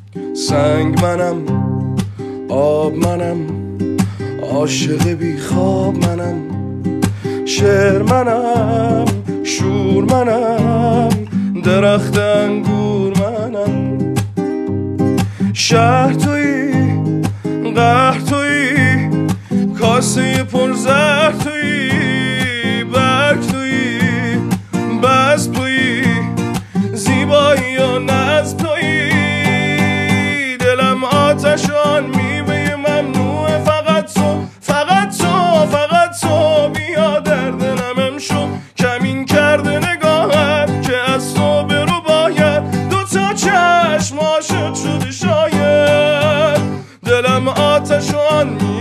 سنگ منم، آب منم، عاشق بی خواب منم، شعر منم، شور منم، درخت انگور منم. شهر تویی، قهر تویی، کاسه پر زهر تویی، برگ تویی، بزم تویی، زیبایی و نظم تویی. دلم آتشان میوه ممنوع، فقط تو، فقط تو، فقط تو بیا در دلم امشو. کمین کرده نگاهت که از تو برو باید، دوتا چشم عاشق شده شاید. دلم آتشان